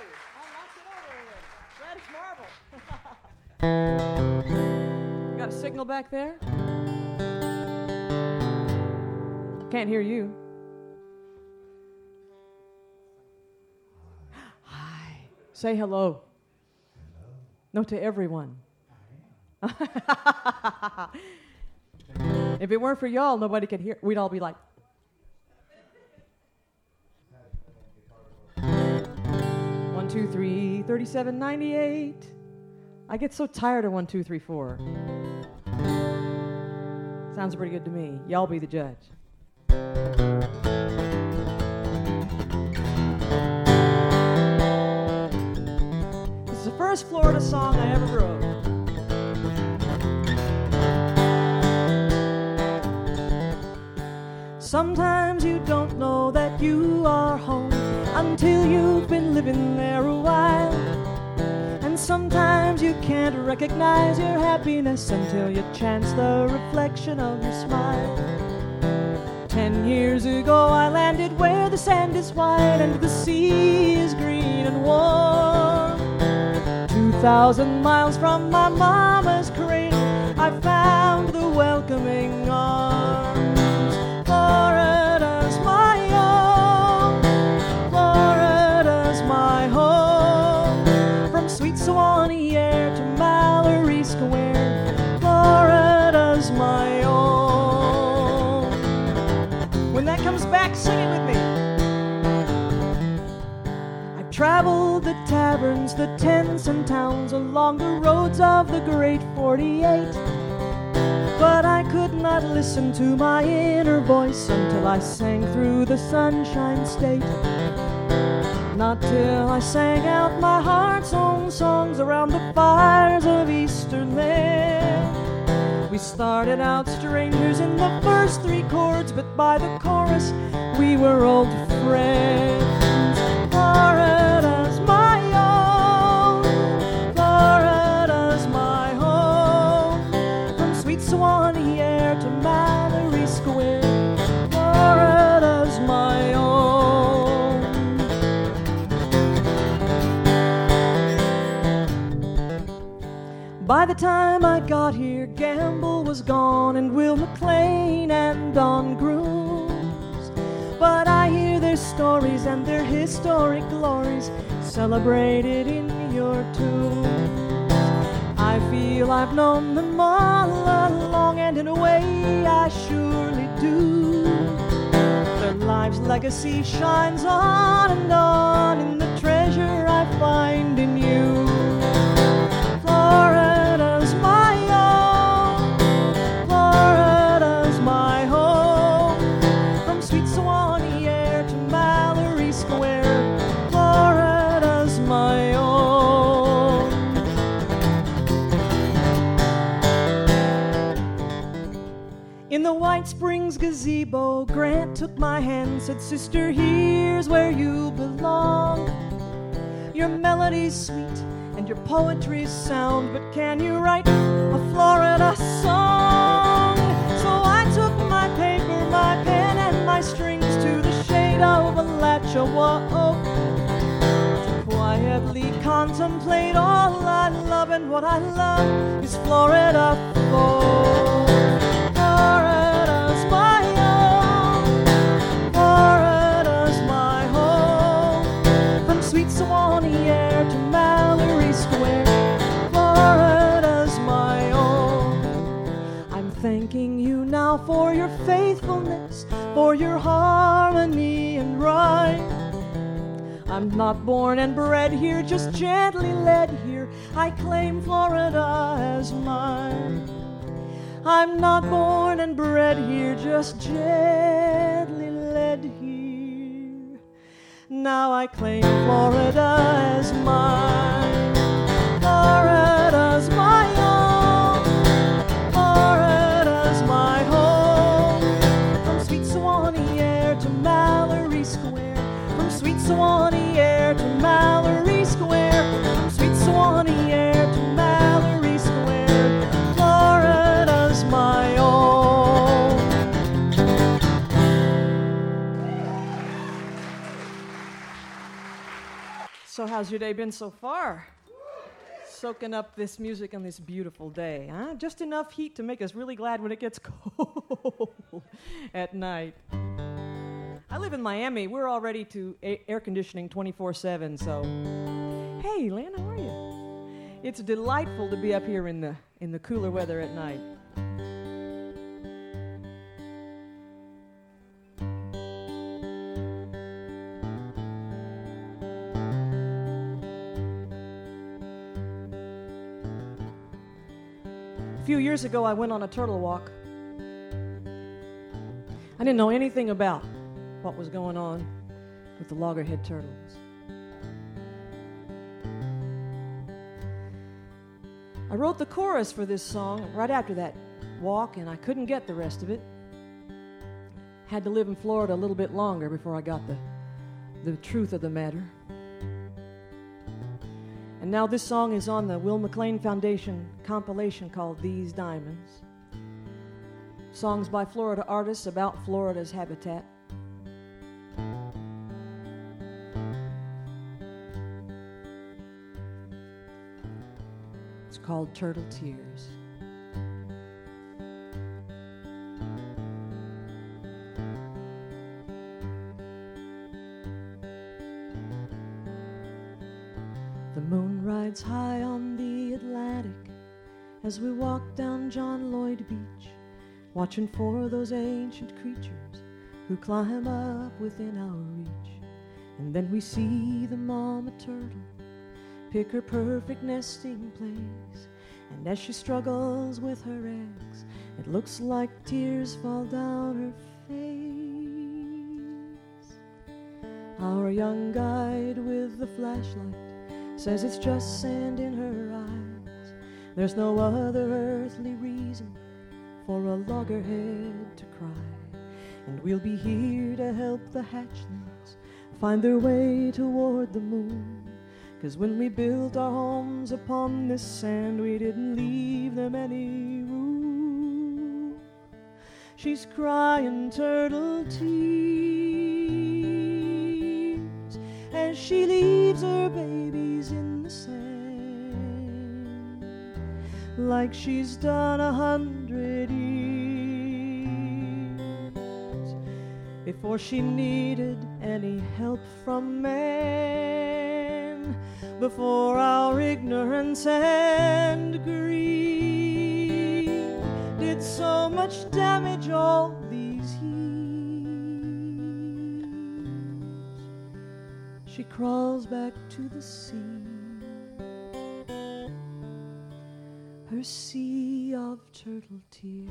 Got a signal back there? Can't hear you. Hi. Say hello. No, to everyone. If it weren't for y'all, nobody could hear. We'd all be like. 1, 2, 3, 37, 98. I get so tired of 1, 2, 3, 4. Sounds pretty good to me. Y'all be the judge. This is the first Florida song I ever wrote. Sometimes you don't know that you are home until you've been living there a while. And sometimes you can't recognize your happiness until you chance the reflection of your smile. 10 years ago I landed where the sand is white and the sea is green and warm. 2,000 miles from my mama's cradle I found the welcoming arms. Florida's my own, Florida's my home. From sweet Suwannee Air to Mallory Square, Florida's my own. When that comes back, sing it with me. I've traveled the taverns, the tents and towns along the roads of the great 48. But I could not listen to my inner voice until I sang through the Sunshine State. Not till I sang out my heart's own songs around the fires of Easterland. We started out strangers in the first 3 chords, but by the chorus we were old friends. Florida's my own, Florida's my home. From sweet Suwannee Air to Mallory Square, Florida's my own. By the time I got here, Gamble was gone and Will McLean and Don Grooms. But I hear their stories and their historic glories celebrated in your tunes. I feel I've known them all along, and in a way I surely do. Their lives' legacy shines on and on in the treasure I find in you. Florida's my own, Florida's my home. From sweet Suwannee Air to Mallory Square, Florida's my own. In the White Springs gazebo, Grant took my hand, said, "Sister, here's where you belong. Your melody's sweet and your poetry's sound, but can you write a Florida song?" So I took my paper, my pen, and my strings to the shade of Alachua Oak to quietly contemplate all I love, and what I love is Florida folk. Florida's my own, Florida's my home. From sweet Suwannee Air to Mallory Square, Florida's my own. I'm thanking you now for your faithfulness, for your harmony and rhyme. I'm not born and bred here, just gently led here. I claim Florida as mine. I'm not born and bred here, just gently led here. Now I claim Florida as mine. Florida's my own, Florida's my home. From sweet Suwannee Air to Mallory Square, from sweet Suwannee Air to Mallory Square, from sweet Suwannee Air to Mallory Square, Florida's my own. So how's your day been so far? Soaking up this music on this beautiful day, huh? Just enough heat to make us really glad when it gets cold at night. I live in Miami. We're already to air conditioning 24/7, so... Hey, Lynn, how are you? It's delightful to be up here in the cooler weather at night. A few years ago, I went on a turtle walk. I didn't know anything about what was going on with the loggerhead turtles. I wrote the chorus for this song right after that walk, and I couldn't get the rest of it. Had to live in Florida a little bit longer before I got the truth of the matter. And now this song is on the Will McLean Foundation compilation called These Diamonds. Songs by Florida artists about Florida's habitat. It's called Turtle Tears. The moon rides high on the Atlantic as we walk down John Lloyd Beach, watching for those ancient creatures who climb up within our reach. And then we see the mama turtle pick her perfect nesting place, and as she struggles with her eggs, it looks like tears fall down her face. Our young guide with the flashlight says it's just sand in her eyes. There's no other earthly reason for a loggerhead to cry. And we'll be here to help the hatchlings find their way toward the moon. 'Cause when we built our homes upon this sand, we didn't leave them any room. She's crying turtle tears as she leaves her babies in the sand, like she's done 100 years before she needed any help from man, before our ignorance and greed did so much damage all these years. She crawls back to the sea, her sea of turtle tears.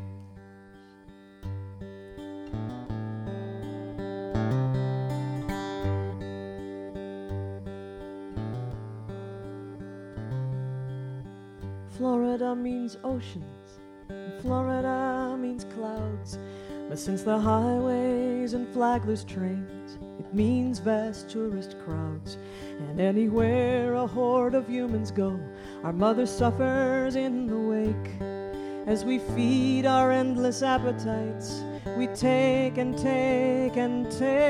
Florida means oceans, and Florida means clouds. But since the highways and flagless trains, it means vast tourist crowds. And anywhere a horde of humans go, our mother suffers in the wake. As we feed our endless appetites, we take and take and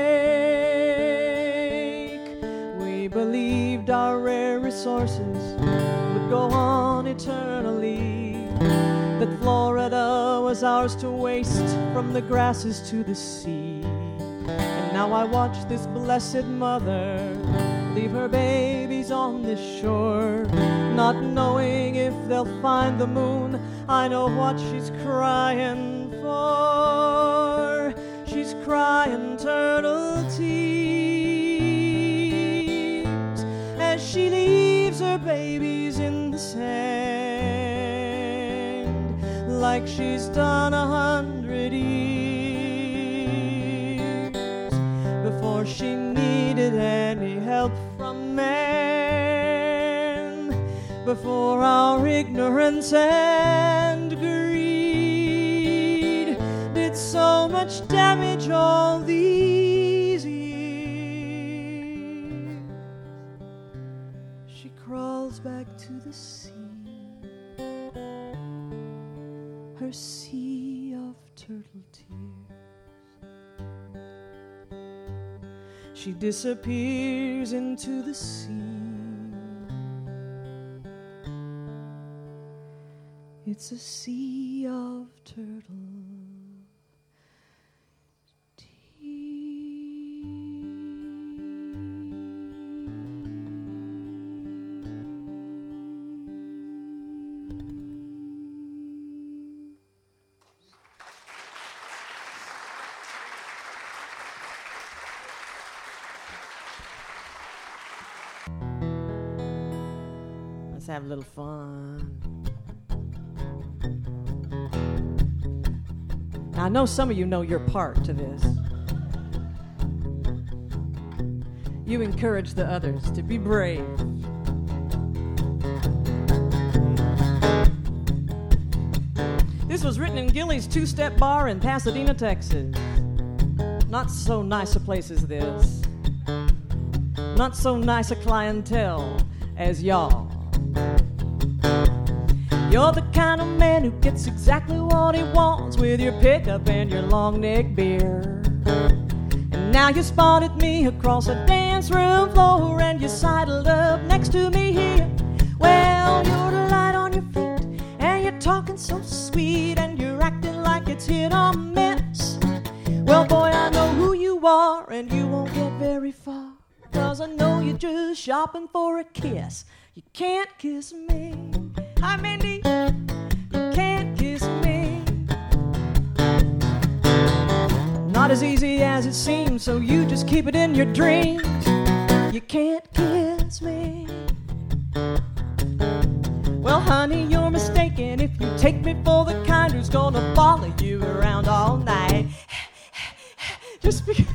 take. We believed our rare resources would go on eternally, that Florida was ours to waste from the grasses to the sea. And now I watch this blessed mother leave her babies on this shore, not knowing if they'll find the moon. I know what she's crying for. She's crying turtle tears as she leaves her babies in the sand, like she's done 100 years before she needed any help from man, before our ignorance and greed did so much damage all these years. She crawls back to the sea, her sea of turtle tears. She disappears into the sea, It's a sea of turtle Let's have a little fun. Now, I know some of you know your part to this. You encourage the others to be brave. This was written in Gilly's Two-Step Bar in Pasadena, Texas. Not so nice a place as this. Not so nice a clientele as y'all. You're the kind of man who gets exactly what he wants with your pickup and your long neck beer. And now you spotted me across a dance room floor and you sidled up next to me here. Well, you're light on your feet and you're talking so sweet and you're acting like it's hit or miss. Well, boy, I know who you are and you won't get very far, 'cause I know you're just shopping for a kiss. You can't kiss me. Hi, Mindy. You can't kiss me. Not as easy as it seems, so you just keep it in your dreams. You can't kiss me. Well, honey, you're mistaken if you take me for the kind who's gonna follow you around all night. Just because...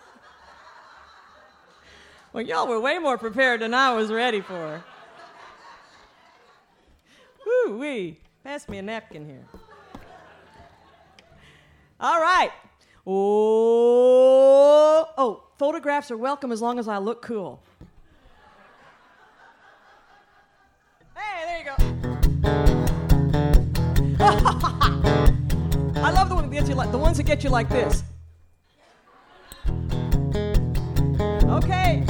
Well, y'all were way more prepared than I was ready for. Woo-wee. Pass me a napkin here. All right. Oh, photographs are welcome as long as I look cool. Hey, there you go. I love the ones that get you like this. Okay.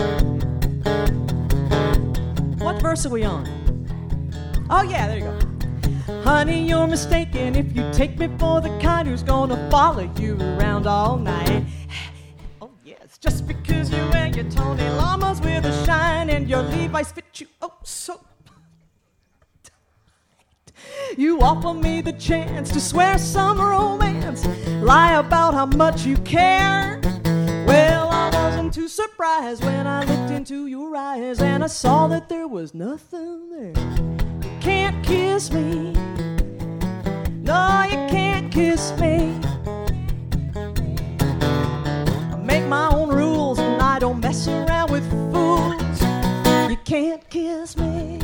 What verse are we on? Oh, yeah, there you go. Honey, you're mistaken if you take me for the kind who's gonna follow you around all night. Oh, yes, just because you wear your Tony Lamas with a shine and your Levi's fit you oh so you offer me the chance to swear some romance, lie about how much you care. Well, I wasn't too surprised when I looked into your eyes and I saw that there was nothing there. You can't kiss me. No, you can't kiss me. I make my own rules and I don't mess around with fools. You can't kiss me.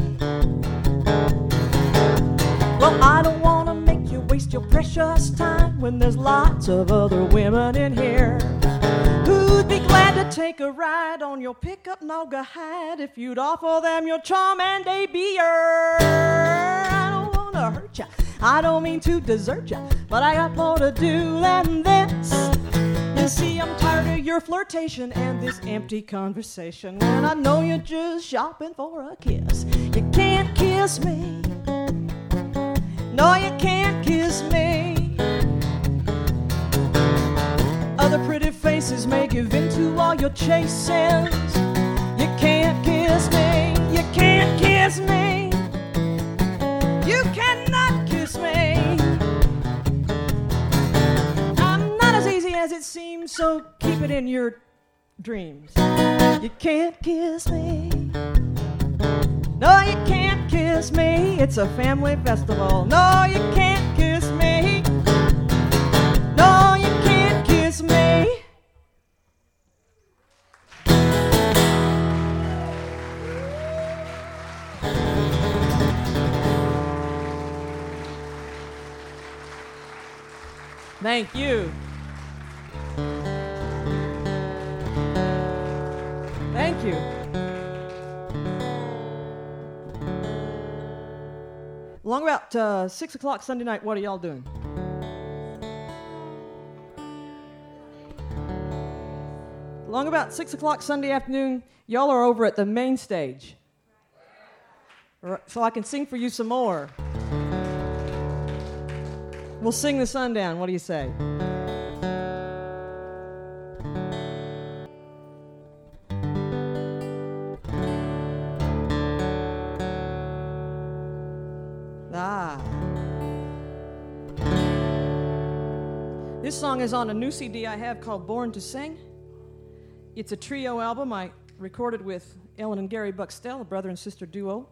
Well, I don't want to make you waste your precious time when there's lots of other women in here who'd be glad to take a ride on your pickup Naugahyde if you'd offer them your charm and a beer. I don't want to hurt ya, I don't mean to desert ya, but I got more to do than this. You see, I'm tired of your flirtation and this empty conversation when I know you're just shopping for a kiss. You can't kiss me. No, you can't kiss me. Other pretty faces may give in to all your chases. You can't kiss me. You can't kiss me. You cannot kiss me. I'm not as easy as it seems, so keep it in your dreams. You can't kiss me. No, you can't kiss me. It's a family festival. No, you can't kiss me. No, you can't kiss me. Thank you. Thank you. Along about 6 o'clock Sunday night, what are y'all doing? Along about 6 o'clock Sunday afternoon, y'all are over at the main stage. So I can sing for you some more. We'll sing the sun down. What do you say? This song is on a new CD I have called Born to Sing. It's a trio album I recorded with Ellen and Gary Buxtell, a brother and sister duo.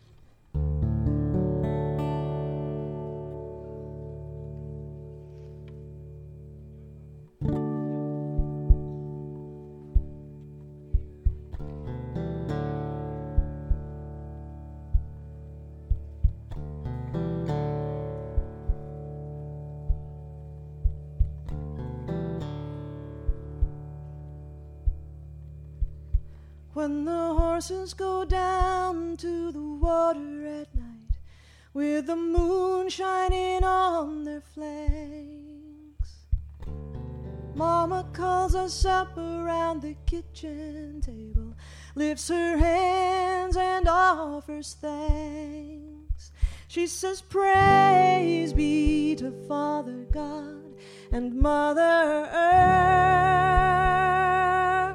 When the horses go down to the water at night, with the moon shining on their flanks, Mama calls us up around the kitchen table, lifts her hands and offers thanks. She says, praise be to Father God and Mother Earth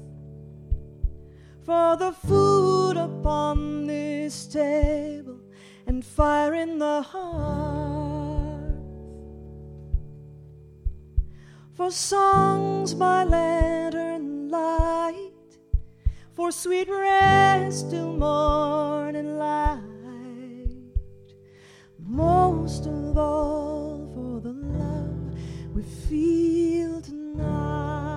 for the food upon this table and fire in the hearth, for songs by lantern light, for sweet rest till morning light, most of all for the love we feel tonight.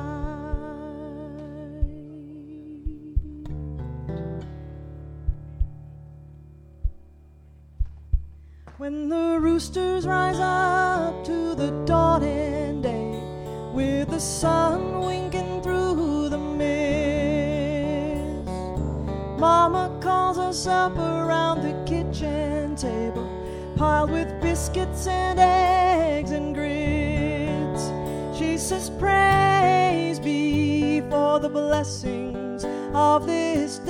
When the roosters rise up to the dawning day, with the sun winking through the mist, Mama calls us up around the kitchen table, piled with biscuits and eggs and grits. She says, praise be for the blessings of this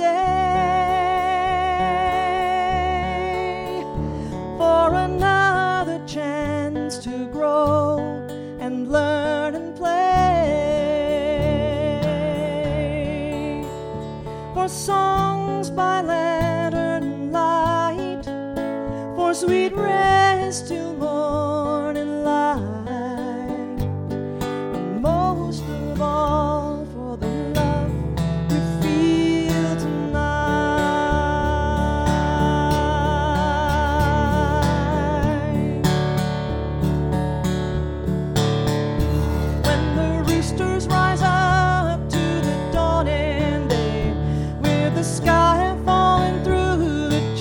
day, for another chance to grow and learn and play, for songs by lantern light, for sweet rest till morning light, and most of all for the love we feel tonight. When the roosters rise up to the dawning day, with the sky falling through the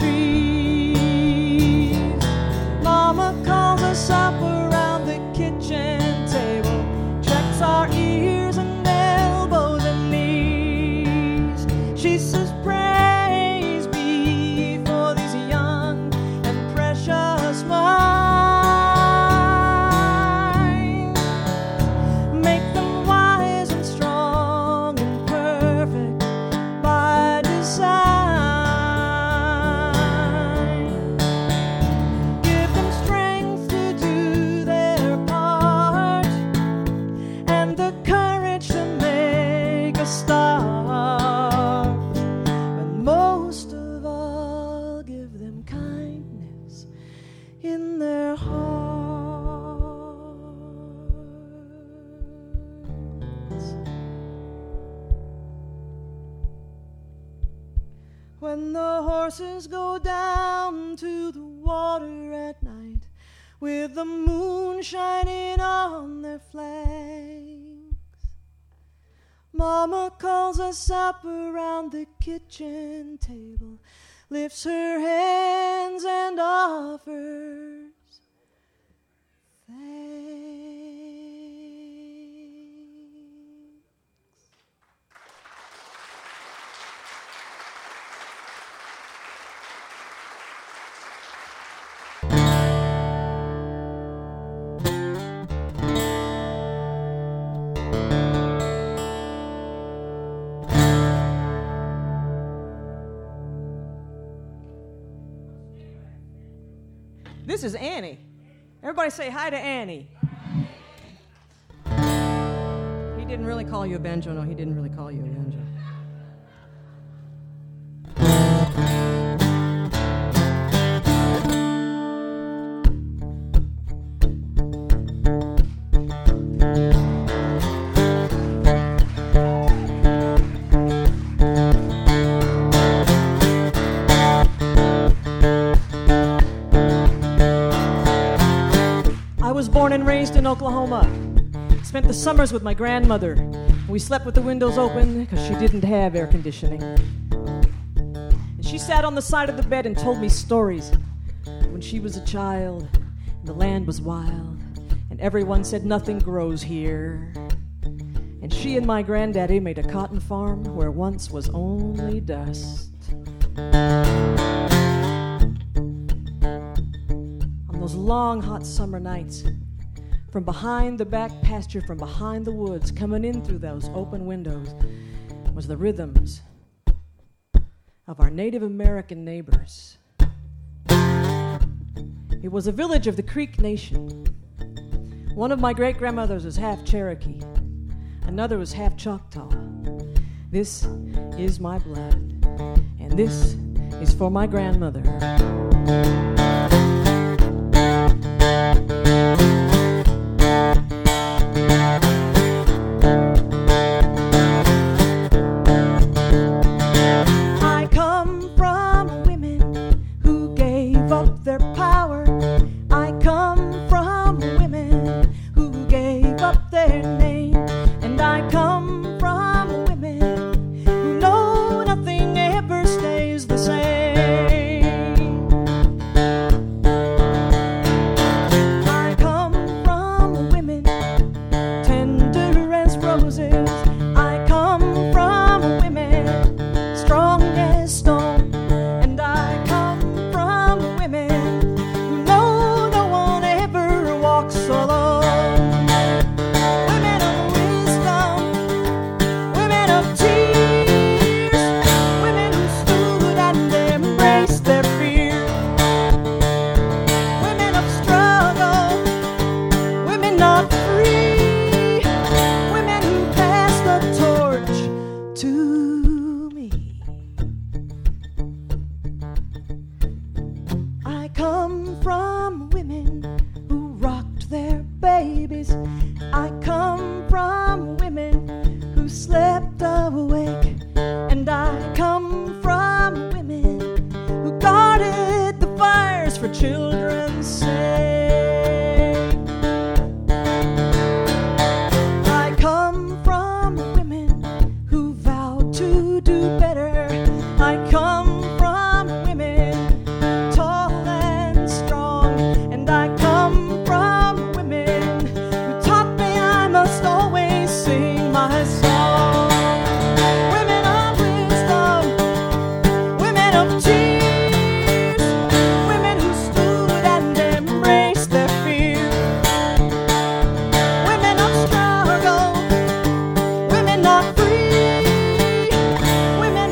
trees, Mama calls us up around the kitchen table, checks our ears and elbows and knees. She says, praise be for these young and precious minds. Make them wise and strong and perfect by design. Give them strength to do their part and the courage to make a start. But most of all, give them kindness in their hearts. When the horses go down to the water at night, with the moon shining on their flanks, Mama calls us up around the kitchen table, lifts her hands and offers thanks. This is Annie. Everybody say hi to Annie. He didn't really call you a banjo. No, he didn't really call you a banjo. I was born and raised in Oklahoma. Spent the summers with my grandmother. We slept with the windows open because she didn't have air conditioning. And she sat on the side of the bed and told me stories when she was a child and the land was wild and everyone said nothing grows here. And she and my granddaddy made a cotton farm where once was only dust. On those long hot summer nights, from behind the back pasture, from behind the woods, coming in through those open windows, was the rhythms of our Native American neighbors. It was a village of the Creek Nation. One of my great-grandmothers was half Cherokee. Another was half Choctaw. This is my blood, and this is for my grandmother. Women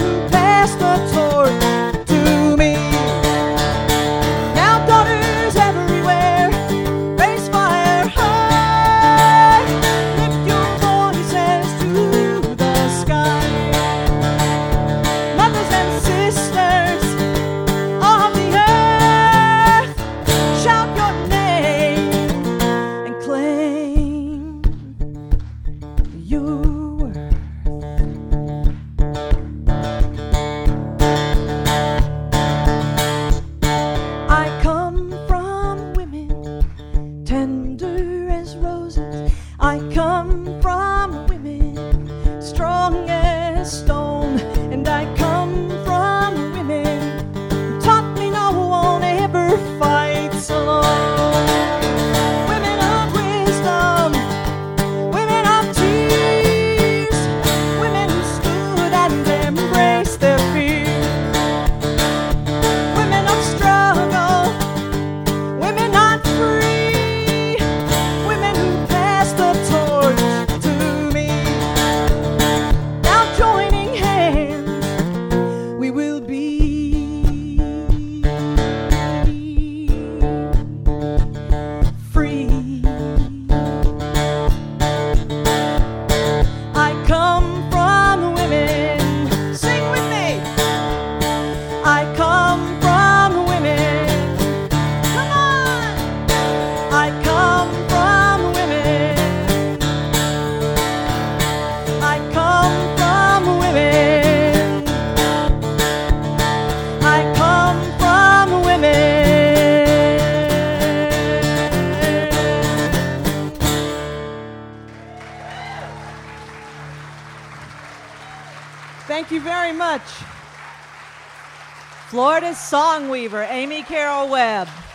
Thank you very much. Florida's song weaver, Amy Carol Webb.